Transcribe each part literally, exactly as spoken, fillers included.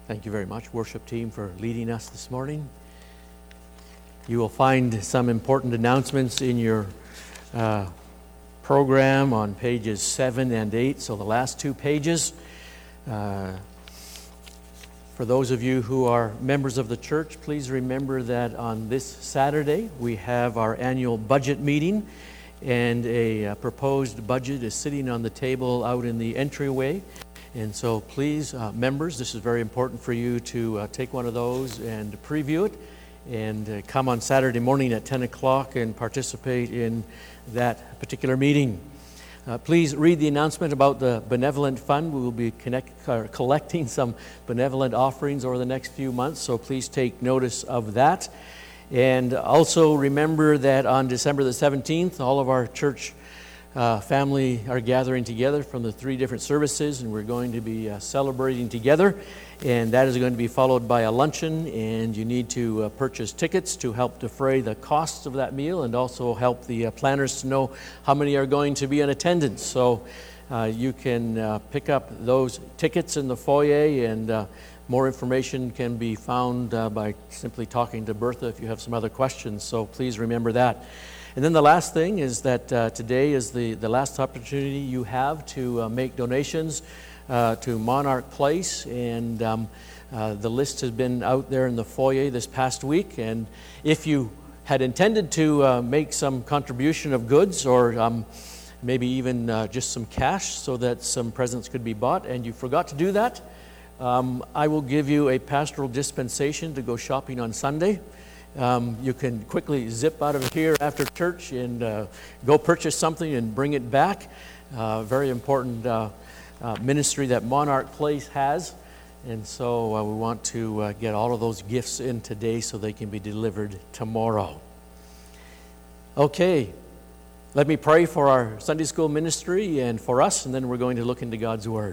Thank you very much, worship team, for leading us this morning. You will find some important announcements in your uh, program on pages seven and eight, so the last two pages. Uh, for those of you who are members of the church, please remember that on this Saturday we have our annual budget meeting, and a uh, proposed budget is sitting on the table out in the entryway. And so please, uh, members, this is very important for you to uh, take one of those and preview it, and uh, come on Saturday morning at ten o'clock and participate in that particular meeting. Uh, please read the announcement about the Benevolent Fund. We will be connect, uh, collecting some benevolent offerings over the next few months, so please take notice of that. And also remember that on December the seventeenth, all of our church Uh, family are gathering together from the three different services, and we're going to be uh, celebrating together, and that is going to be followed by a luncheon, and you need to uh, purchase tickets to help defray the costs of that meal and also help the uh, planners to know how many are going to be in attendance. So uh, you can uh, pick up those tickets in the foyer, and uh, more information can be found uh, by simply talking to Bertha if you have some other questions, so please remember that. And then the last thing is that uh, today is the, the last opportunity you have to uh, make donations uh, to Monarch Place, and um, uh, the list has been out there in the foyer this past week, and if you had intended to uh, make some contribution of goods or um, maybe even uh, just some cash so that some presents could be bought, and you forgot to do that, um, I will give you a pastoral dispensation to go shopping on Sunday. Um, you can quickly zip out of here after church and uh, go purchase something and bring it back. Uh, very important uh, uh, ministry that Monarch Place has. And so uh, we want to uh, get all of those gifts in today so they can be delivered tomorrow. Okay, let me pray for our Sunday school ministry and for us, and then we're going to look into God's Word.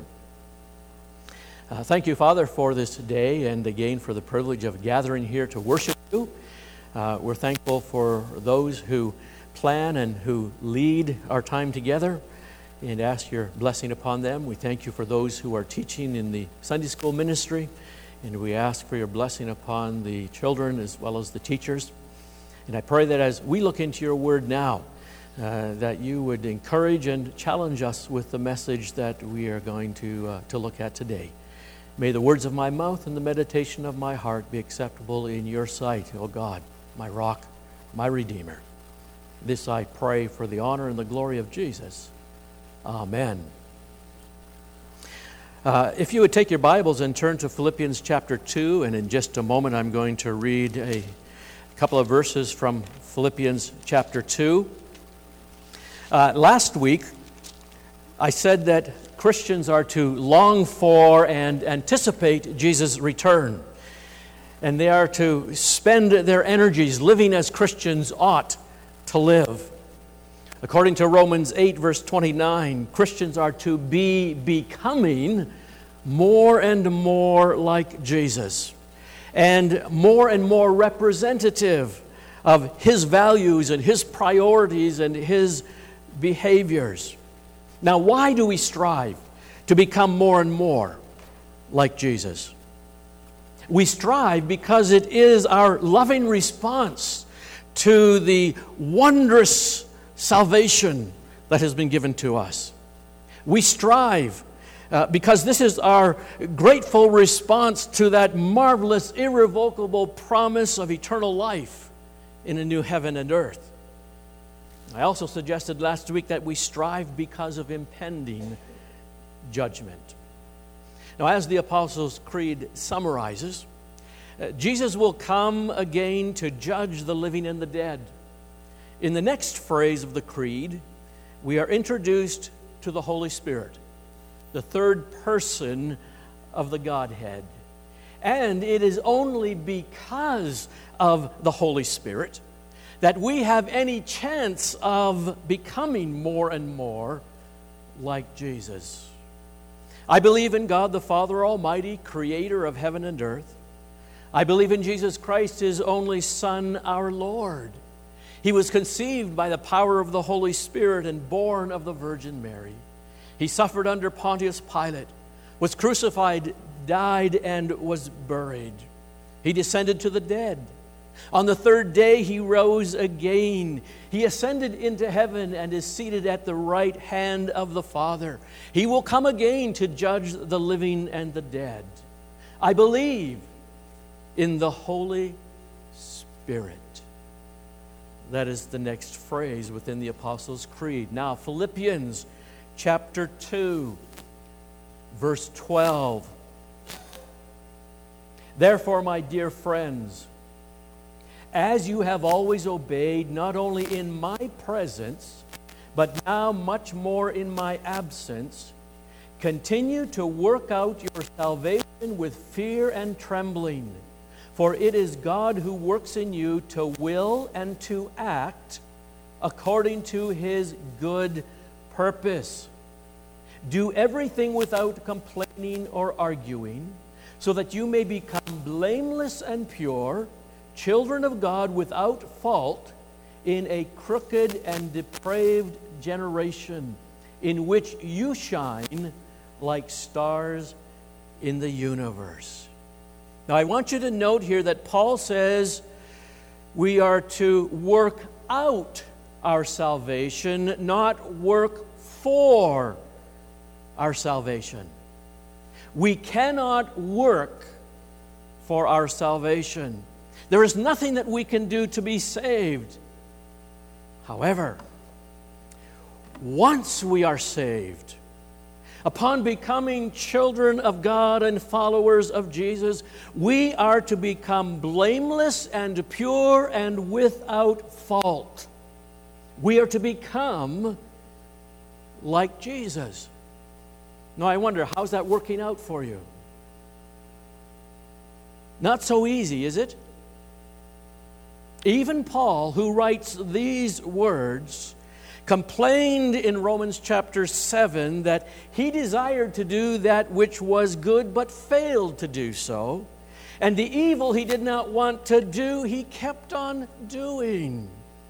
Uh, thank you, Father, for this day, and again for the privilege of gathering here to worship you. Uh, we're thankful for those who plan and who lead our time together, and ask your blessing upon them. We thank you for those who are teaching in the Sunday school ministry, and we ask for your blessing upon the children as well as the teachers. And I pray that as we look into your word now, uh, that you would encourage and challenge us with the message that we are going to, uh, to look at today. May the words of my mouth and the meditation of my heart be acceptable in your sight, O God, my rock, my redeemer. This I pray for the honor and the glory of Jesus. Amen. Uh, if you would take your Bibles and turn to Philippians chapter two, and in just a moment I'm going to read a couple of verses from Philippians chapter two. Uh, last week, I said that Christians are to long for and anticipate Jesus' return. And they are to spend their energies living as Christians ought to live. According to Romans eight, verse twenty-nine, Christians are to be becoming more and more like Jesus, and more and more representative of His values and His priorities and His behaviors. Now, why do we strive to become more and more like Jesus? We strive because it is our loving response to the wondrous salvation that has been given to us. We strive uh, because this is our grateful response to that marvelous, irrevocable promise of eternal life in a new heaven and earth. I also suggested last week that we strive because of impending judgment. Now, as the Apostles' Creed summarizes, uh, Jesus will come again to judge the living and the dead. In the next phrase of the Creed, we are introduced to the Holy Spirit, the third person of the Godhead. And it is only because of the Holy Spirit that we have any chance of becoming more and more like Jesus. I believe in God the Father Almighty, creator of heaven and earth. I believe in Jesus Christ, His only Son, our Lord. He was conceived by the power of the Holy Spirit and born of the Virgin Mary. He suffered under Pontius Pilate, was crucified, died and was buried. He descended to the dead. On the third day he rose again. He ascended into heaven and is seated at the right hand of the Father. He will come again to judge the living and the dead. I believe in the Holy Spirit. That is the next phrase within the Apostles' Creed. Now, Philippians chapter two, verse twelve. Therefore, my dear friends, as you have always obeyed, not only in my presence, but now much more in my absence, continue to work out your salvation with fear and trembling. For it is God who works in you to will and to act according to His good purpose. Do everything without complaining or arguing, so that you may become blameless and pure, children of God without fault, in a crooked and depraved generation, in which you shine like stars in the universe. Now, I want you to note here that Paul says we are to work out our salvation, not work for our salvation. We cannot work for our salvation. There is nothing that we can do to be saved. However, once we are saved, upon becoming children of God and followers of Jesus, we are to become blameless and pure and without fault. We are to become like Jesus. Now, I wonder, how's that working out for you? Not so easy, is it? Even Paul, who writes these words, complained in Romans chapter seven that he desired to do that which was good but failed to do so. And the evil he did not want to do, he kept on doing.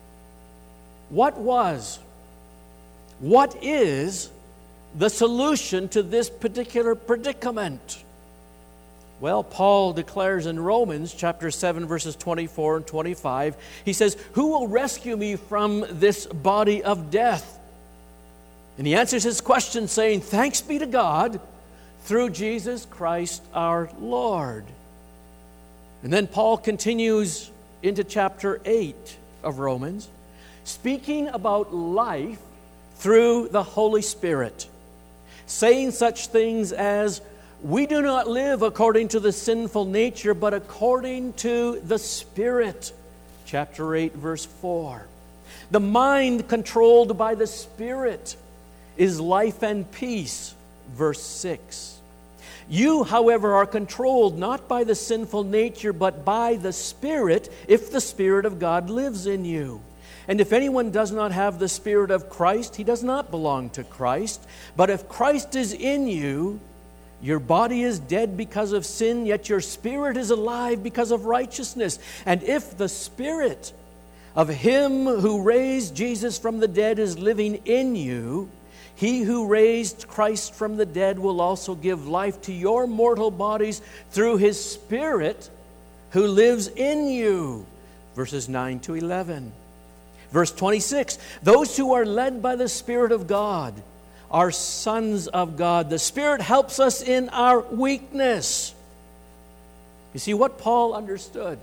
What was, what is the solution to this particular predicament? Well, Paul declares in Romans chapter seven, verses twenty-four and twenty-five, he says, "Who will rescue me from this body of death?" And he answers his question saying, "Thanks be to God through Jesus Christ our Lord." And then Paul continues into chapter eight of Romans, speaking about life through the Holy Spirit, saying such things as, "We do not live according to the sinful nature, but according to the Spirit." Chapter eight, verse four. The mind controlled by the Spirit is life and peace. Verse six. You, however, are controlled not by the sinful nature, but by the Spirit, if the Spirit of God lives in you. And if anyone does not have the Spirit of Christ, he does not belong to Christ. But if Christ is in you, your body is dead because of sin, yet your spirit is alive because of righteousness. And if the Spirit of Him who raised Jesus from the dead is living in you, He who raised Christ from the dead will also give life to your mortal bodies through His Spirit who lives in you. Verses nine to eleven. Verse twenty-six, those who are led by the Spirit of God are sons of God. The Spirit helps us in our weakness. You see, what Paul understood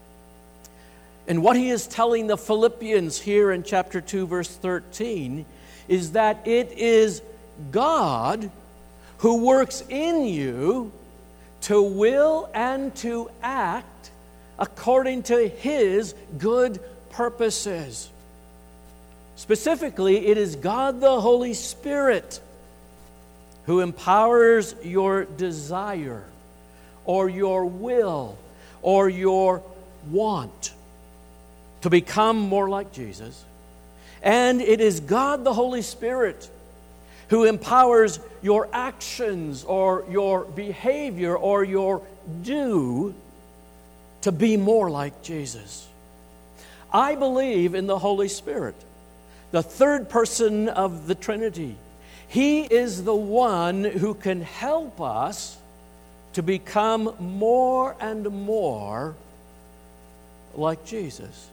and what he is telling the Philippians here in chapter two, verse thirteen, is that it is God who works in you to will and to act according to His good purposes. Specifically, it is God the Holy Spirit who empowers your desire or your will or your want to become more like Jesus. And it is God the Holy Spirit who empowers your actions or your behavior or your do to be more like Jesus. I believe in the Holy Spirit, the third person of the Trinity. He is the one who can help us to become more and more like Jesus.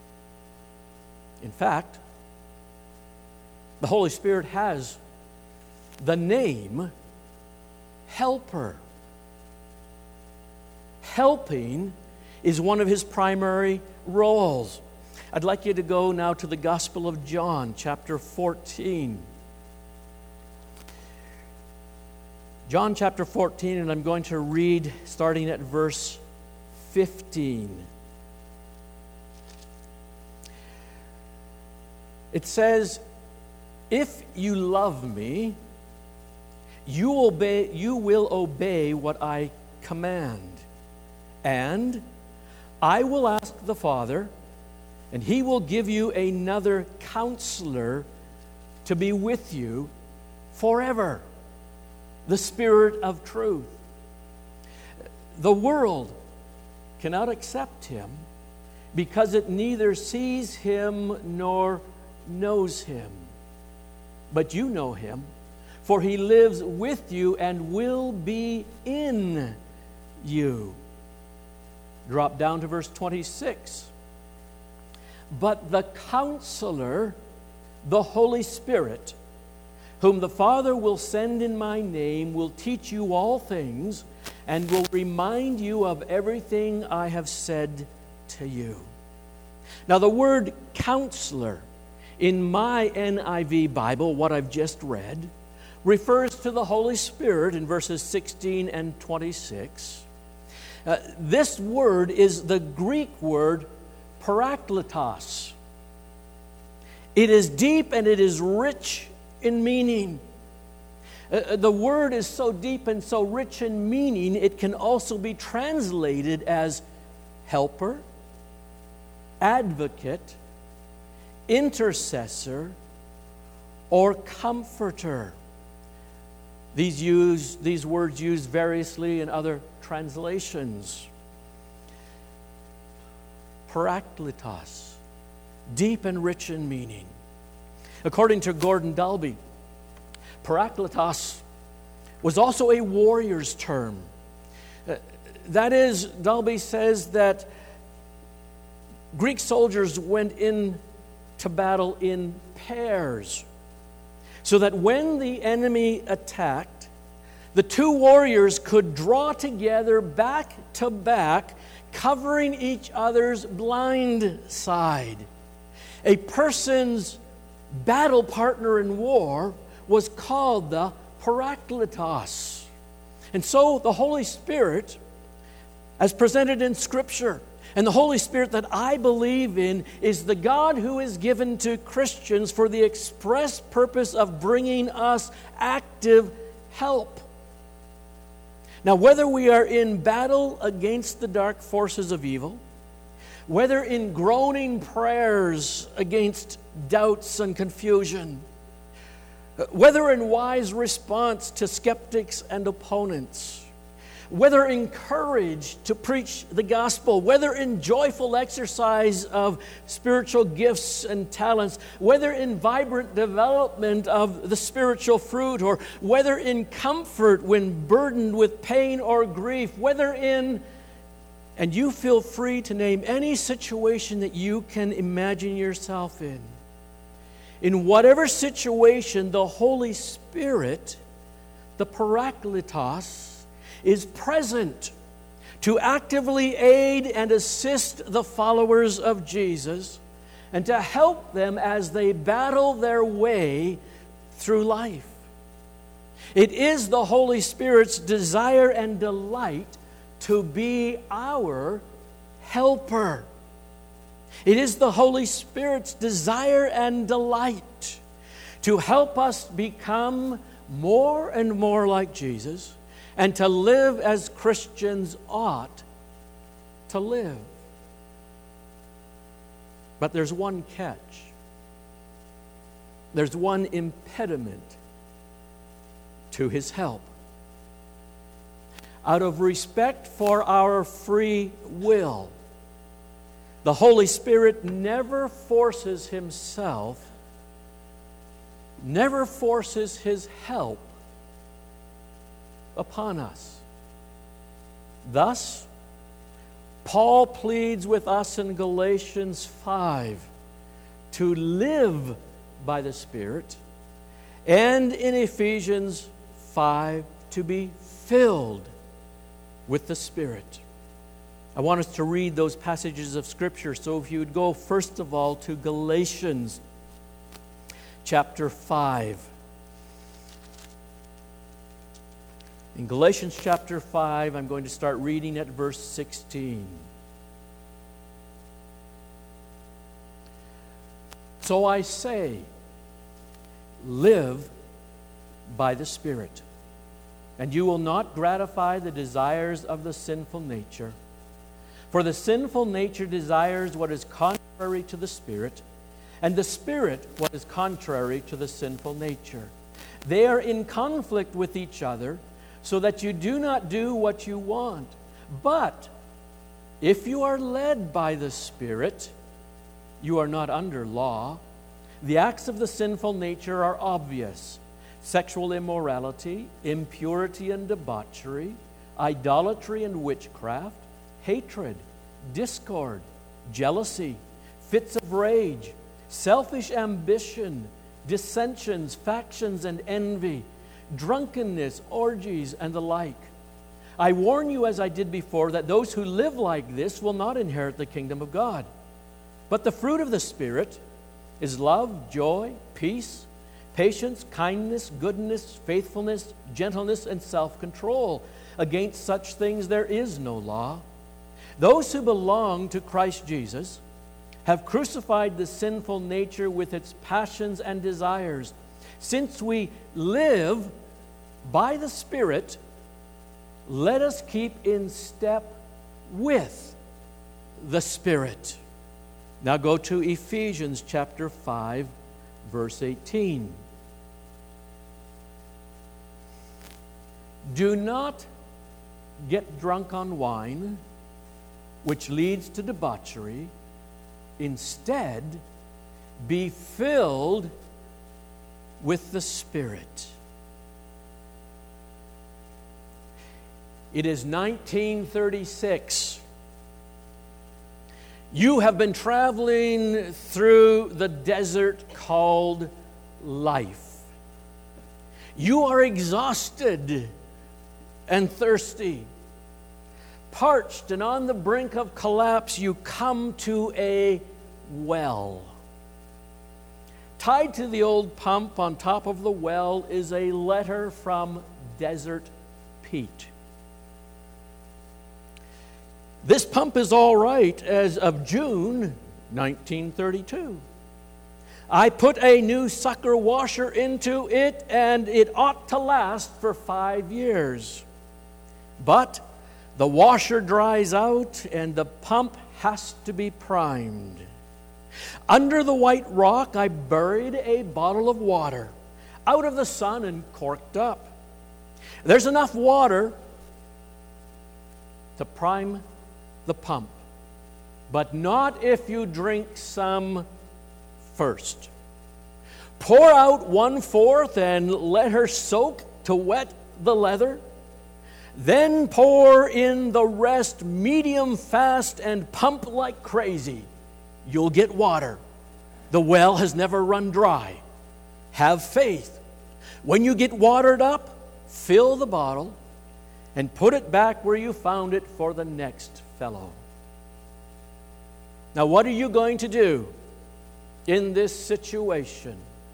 In fact, the Holy Spirit has the name Helper. Helping is one of his primary roles. I'd like you to go now to the Gospel of John, chapter fourteen. John chapter fourteen, and I'm going to read starting at verse fifteen. It says, "If you love me, you obey, you will obey what I command. And I will ask the Father, and he will give you another counselor to be with you forever, the Spirit of truth. The world cannot accept him because it neither sees him nor knows him. But you know him, for he lives with you and will be in you." Drop down to verse twenty-six. "But the Counselor, the Holy Spirit, whom the Father will send in my name, will teach you all things and will remind you of everything I have said to you." Now the word counselor in my N I V Bible, what I've just read, refers to the Holy Spirit in verses sixteen and twenty-six. Uh, this word is the Greek word parakletos. It is deep and it is rich in meaning. Uh, the word is so deep and so rich in meaning, it can also be translated as helper, advocate, intercessor, or comforter. These use these words used variously in other translations. Parakletos, deep and rich in meaning. According to Gordon Dalby, parakletos was also a warrior's term. Uh, that is, Dalby says that Greek soldiers went in to battle in pairs, so that when the enemy attacked, the two warriors could draw together back to back, covering each other's blind side. A person's battle partner in war was called the parakletos. And so the Holy Spirit, as presented in Scripture, and the Holy Spirit that I believe in, is the God who is given to Christians for the express purpose of bringing us active help. Now, whether we are in battle against the dark forces of evil, whether in groaning prayers against doubts and confusion, whether in wise response to skeptics and opponents, whether in courage to preach the gospel, whether in joyful exercise of spiritual gifts and talents, whether in vibrant development of the spiritual fruit, or whether in comfort when burdened with pain or grief, whether in, and you feel free to name any situation that you can imagine yourself in. In whatever situation, the Holy Spirit, the Parakletos, is present to actively aid and assist the followers of Jesus and to help them as they battle their way through life. It is the Holy Spirit's desire and delight to be our helper. It is the Holy Spirit's desire and delight to help us become more and more like Jesus and to live as Christians ought to live. But there's one catch. There's one impediment to his help. Out of respect for our free will, the Holy Spirit never forces himself, never forces his help upon us. Thus, Paul pleads with us in Galatians five to live by the Spirit, and in Ephesians five to be filled with the Spirit. I want us to read those passages of Scripture, so if you would go first of all to Galatians chapter five. In Galatians chapter five, I'm going to start reading at verse sixteen. So I say, live by the Spirit, and you will not gratify the desires of the sinful nature. For the sinful nature desires what is contrary to the Spirit, and the Spirit what is contrary to the sinful nature. They are in conflict with each other, so that you do not do what you want. But if you are led by the Spirit, you are not under law. The acts of the sinful nature are obvious: sexual immorality, impurity and debauchery, idolatry and witchcraft, hatred, discord, jealousy, fits of rage, selfish ambition, dissensions, factions, and envy, drunkenness, orgies, and the like. I warn you, as I did before, that those who live like this will not inherit the kingdom of God. But the fruit of the Spirit is love, joy, peace, patience, kindness, goodness, faithfulness, gentleness, and self-control. Against such things there is no law. Those who belong to Christ Jesus have crucified the sinful nature with its passions and desires. Since we live by the Spirit, let us keep in step with the Spirit. Now go to Ephesians chapter five, verse eighteen. Do not get drunk on wine, which leads to debauchery. Instead, be filled with the Spirit. It is nineteen thirty-six. You have been traveling through the desert called life. You are exhausted and thirsty. Parched and on the brink of collapse, you come to a well. Tied to the old pump on top of the well is a letter from Desert Pete. This pump is all right as of June nineteen thirty-two. I put a new sucker washer into it, and it ought to last for five years. But the washer dries out, and the pump has to be primed. Under the white rock, I buried a bottle of water, out of the sun and corked up. There's enough water to prime the pump, but not if you drink some first. Pour out one-fourth and let her soak to wet the leather. Then pour in the rest medium fast and pump like crazy. You'll get water. The well has never run dry. Have faith. When you get watered up, fill the bottle and put it back where you found it for the next fellow. Now, what are you going to do in this situation?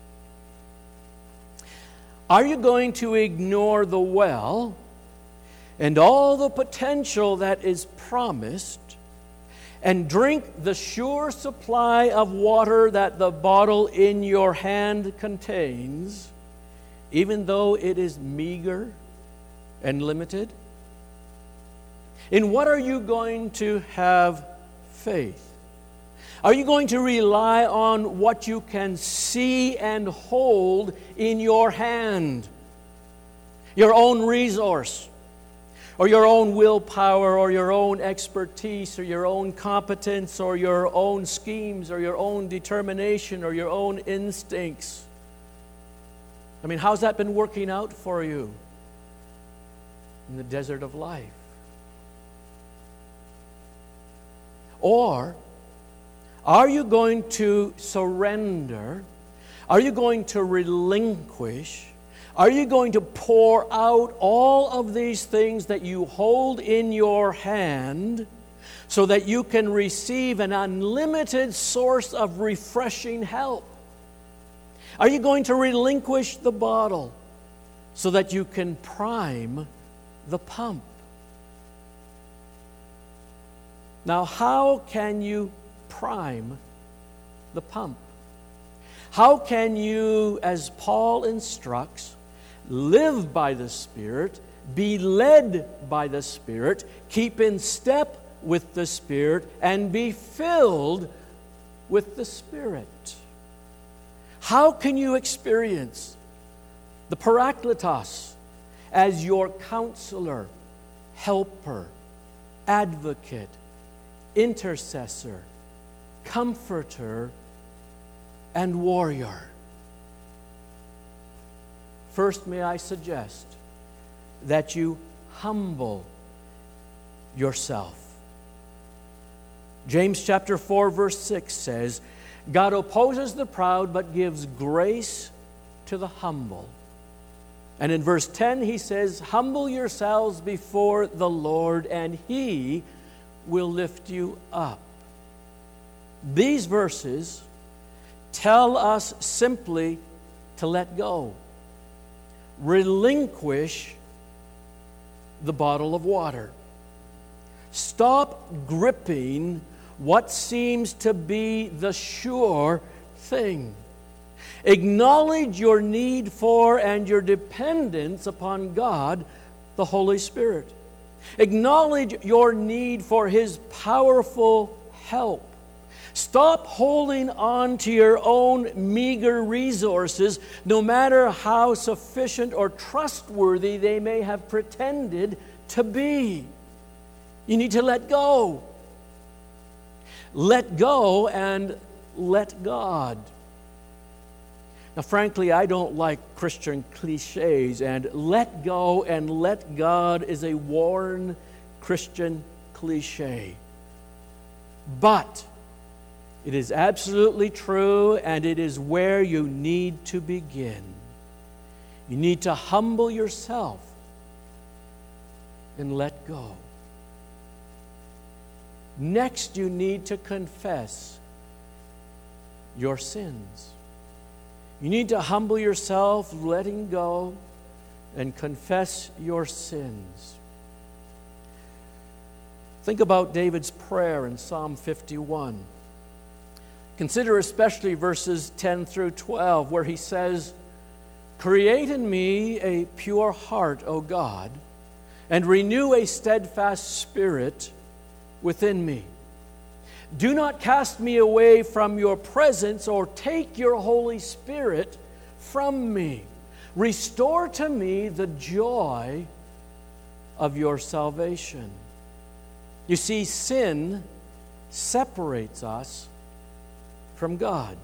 Are you going to ignore the well and all the potential that is promised and drink the sure supply of water that the bottle in your hand contains, even though it is meager and limited? In what are you going to have faith? Are you going to rely on what you can see and hold in your hand? Your own resource, or your own willpower, or your own expertise, or your own competence, or your own schemes, or your own determination, or your own instincts? I mean, how's that been working out for you in the desert of life? Or are you going to surrender? Are you going to relinquish? Are you going to pour out all of these things that you hold in your hand so that you can receive an unlimited source of refreshing help? Are you going to relinquish the bottle so that you can prime the pump? Now, how can you prime the pump? How can you, as Paul instructs, live by the Spirit, be led by the Spirit, keep in step with the Spirit, and be filled with the Spirit? How can you experience the Parakletos as your counselor, helper, advocate, intercessor, comforter, and warrior? First, may I suggest that you humble yourself. James chapter four, verse six says, God opposes the proud, but gives grace to the humble. And in verse ten, he says, humble yourselves before the Lord, and He will lift you up. These verses tell us simply to let go. Relinquish the bottle of water. Stop gripping what seems to be the sure thing. Acknowledge your need for and your dependence upon God, the Holy Spirit. Acknowledge your need for His powerful help. Stop holding on to your own meager resources, no matter how sufficient or trustworthy they may have pretended to be. You need to let go. Let go and let God. Now, frankly, I don't like Christian cliches, and let go and let God is a worn Christian cliche. But it is absolutely true, and it is where you need to begin. You need to humble yourself and let go. Next, you need to confess your sins. You need to humble yourself, letting go, and confess your sins. Think about David's prayer in Psalm fifty-one. Consider especially verses ten through twelve, where he says, create in me a pure heart, O God, and renew a steadfast spirit within me. Do not cast me away from your presence or take your Holy Spirit from me. Restore to me the joy of your salvation. You see, sin separates us from God.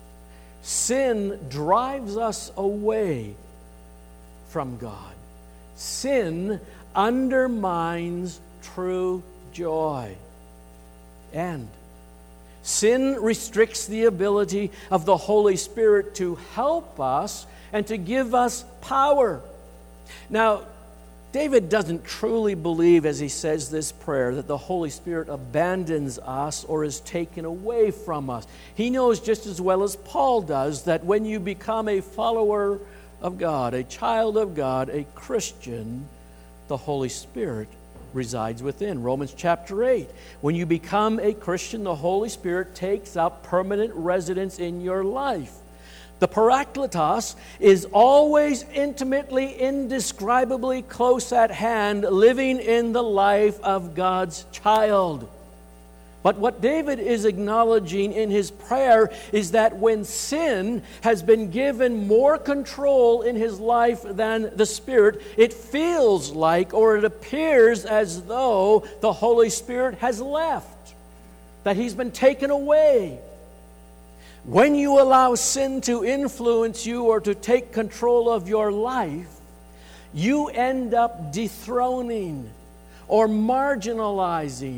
Sin drives us away from God. Sin undermines true joy. And sin restricts the ability of the Holy Spirit to help us and to give us power. Now, David doesn't truly believe, as he says this prayer, that the Holy Spirit abandons us or is taken away from us. He knows just as well as Paul does that when you become a follower of God, a child of God, a Christian, the Holy Spirit resides within. Romans chapter eight. When you become a Christian, the Holy Spirit takes up permanent residence in your life. The Parakletos is always intimately, indescribably close at hand, living in the life of God's child. But what David is acknowledging in his prayer is that when sin has been given more control in his life than the Spirit, it feels like, or it appears as though the Holy Spirit has left, that He's been taken away. When you allow sin to influence you or to take control of your life, you end up dethroning or marginalizing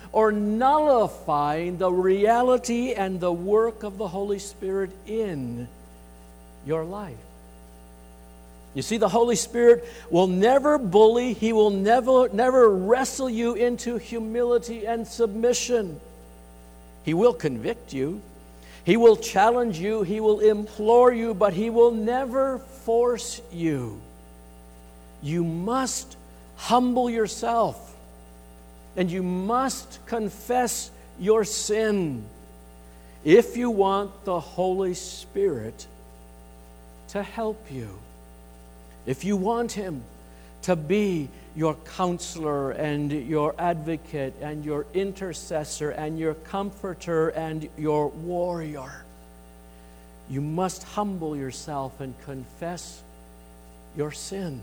or nullifying the reality and the work of the Holy Spirit in your life. You see, the Holy Spirit will never bully. He will never, never wrestle you into humility and submission. He will convict you. He will challenge you. He will implore you, but He will never force you. You must humble yourself, and you must confess your sin if you want the Holy Spirit to help you. If you want Him to be your counselor and your advocate and your intercessor and your comforter and your warrior, you must humble yourself and confess your sin.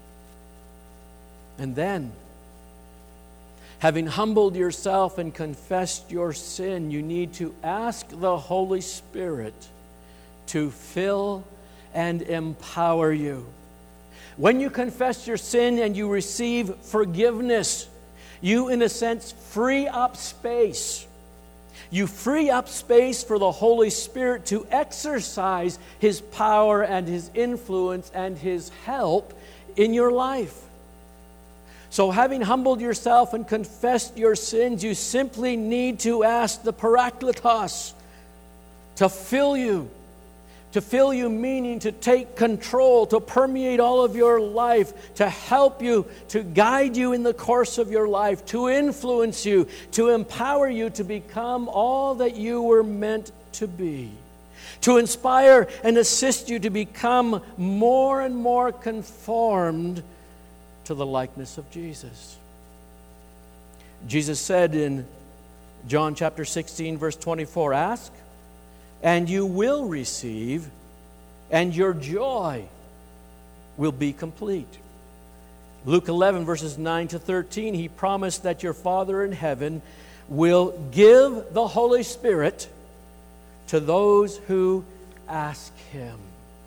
And then, having humbled yourself and confessed your sin, you need to ask the Holy Spirit to fill and empower you. When you confess your sin and you receive forgiveness, you, in a sense, free up space. You free up space for the Holy Spirit to exercise His power and His influence and His help in your life. So, having humbled yourself and confessed your sins, you simply need to ask the Parakletos to fill you. To fill you, meaning to take control, to permeate all of your life, to help you, to guide you in the course of your life, to influence you, to empower you to become all that you were meant to be, to inspire and assist you to become more and more conformed to the likeness of Jesus. Jesus said in John chapter sixteen, verse twenty-four, "Ask, and you will receive, and your joy will be complete." Luke eleven, verses nine to thirteen, He promised that your Father in heaven will give the Holy Spirit to those who ask Him.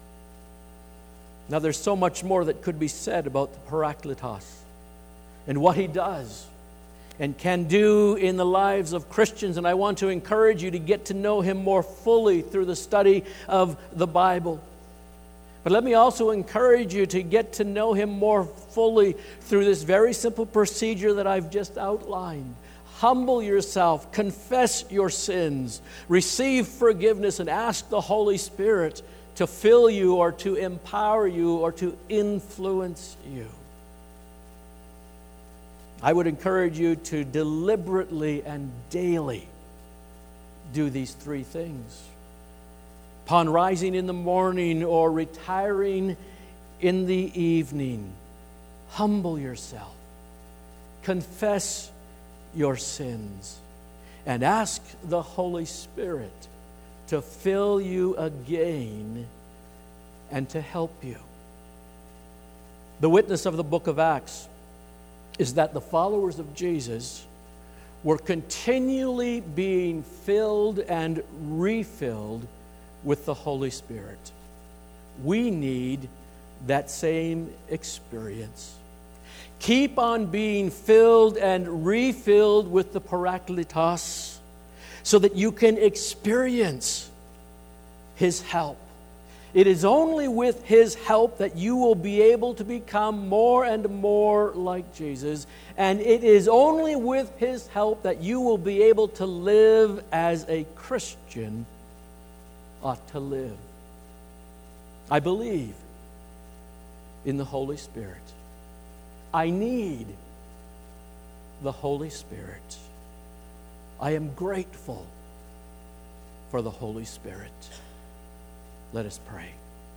Now, there's so much more that could be said about the Parakletos and what He does and can do in the lives of Christians. And I want to encourage you to get to know Him more fully through the study of the Bible. But let me also encourage you to get to know Him more fully through this very simple procedure that I've just outlined. Humble yourself, confess your sins, receive forgiveness, and ask the Holy Spirit to fill you or to empower you or to influence you. I would encourage you to deliberately and daily do these three things. Upon rising in the morning or retiring in the evening, humble yourself, confess your sins, and ask the Holy Spirit to fill you again and to help you. The witness of the book of Acts is that the followers of Jesus were continually being filled and refilled with the Holy Spirit. We need that same experience. Keep on being filled and refilled with the Parakletos so that you can experience His help. It is only with His help that you will be able to become more and more like Jesus. And it is only with His help that you will be able to live as a Christian ought to live. I believe in the Holy Spirit. I need the Holy Spirit. I am grateful for the Holy Spirit. Let us pray.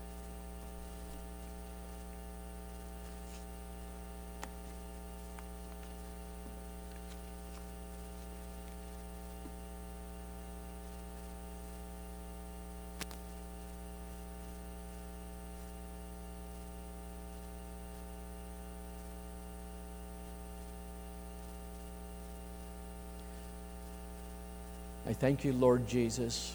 I thank you, Lord Jesus,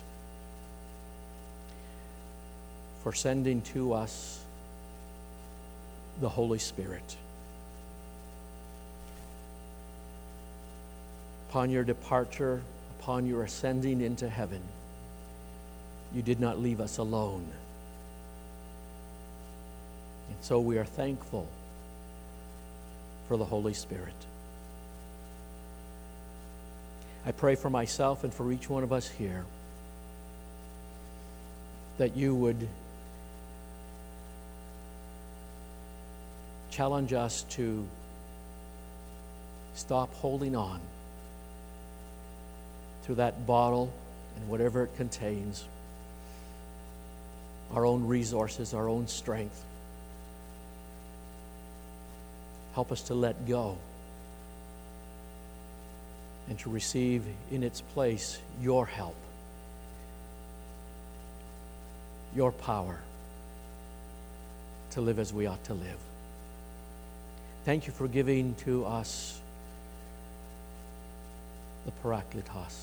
for sending to us the Holy Spirit. upon your departure, upon your ascending into heaven, you did not leave us alone. And so we are thankful for the Holy Spirit. I pray for myself and for each one of us here that you would challenge us to stop holding on to that bottle and whatever it contains, our own resources, our own strength. Help us to let go and to receive in its place your help, your power to live as we ought to live. Thank you for giving to us the Parakletos.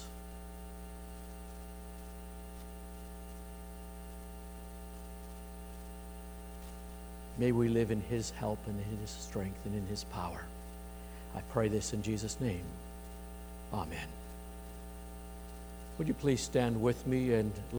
May we live in his help and in his strength and in his power. I pray this in Jesus' name. Amen. Would you please stand with me and